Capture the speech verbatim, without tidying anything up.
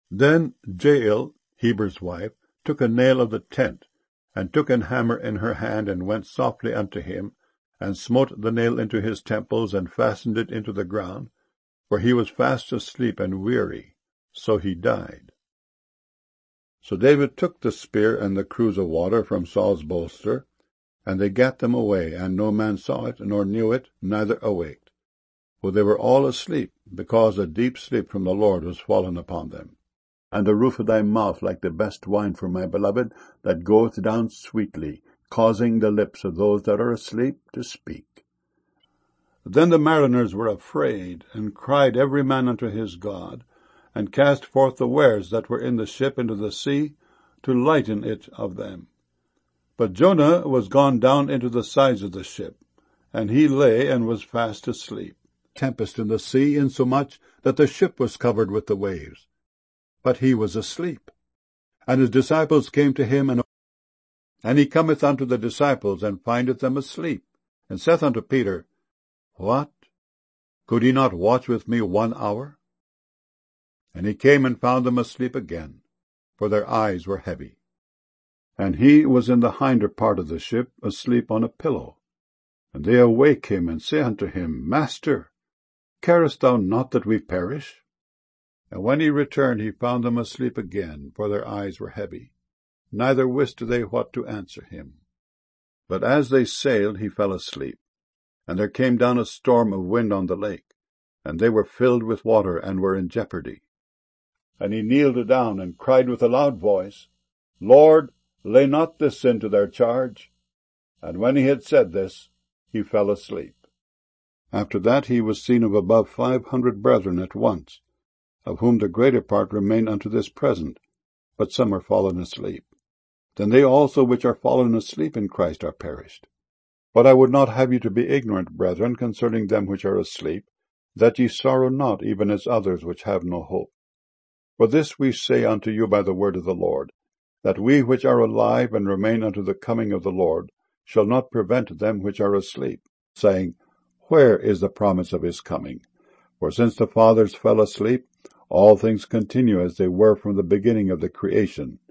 Then Jael, Heber's wife, took a nail of the tent, and took an hammer in her hand, and went softly unto him, and smote the nail into his temples, and fastened it into the ground, for he was fast asleep and weary. So he died. So David took the spear and the cruse of water from Saul's bolster, and they gat them away, and no man saw it, nor knew it, neither awaked. For they were all asleep, because a deep sleep from the Lord was fallen upon them. And the roof of thy mouth like the best wine for my beloved, that goeth down sweetly, causing the lips of those that are asleep to speak. Then the mariners were afraid, and cried every man unto his God, and cast forth the wares that were in the ship into the sea, to lighten it of them. But Jonah was gone down into the sides of the ship, and he lay and was fast asleep. Tempest in the sea, insomuch that the ship was covered with the waves. But he was asleep. And his disciples came to him, and, and he cometh unto the disciples, and findeth them asleep, and saith unto Peter, What? Could ye not watch with me one hour? And he came and found them asleep again, for their eyes were heavy. And he was in the hinder part of the ship, asleep on a pillow. And they awake him, and say unto him, Master, carest thou not that we perish? And when he returned, he found them asleep again, for their eyes were heavy. Neither wist they what to answer him. But as they sailed, he fell asleep. And there came down a storm of wind on the lake, and they were filled with water, and were in jeopardy. And he kneeled down, and cried with a loud voice, Lord, lay not this sin to their charge. And when he had said this, he fell asleep. After that he was seen of above five hundred brethren at once, of whom the greater part remain unto this present, but some are fallen asleep. Then they also which are fallen asleep in Christ are perished. But I would not have you to be ignorant, brethren, concerning them which are asleep, that ye sorrow not, even as others which have no hope. For this we say unto you by the word of the Lord, that we which are alive and remain unto the coming of the Lord shall not prevent them which are asleep, saying, Where is the promise of his coming? For since the fathers fell asleep, all things continue as they were from the beginning of the creation.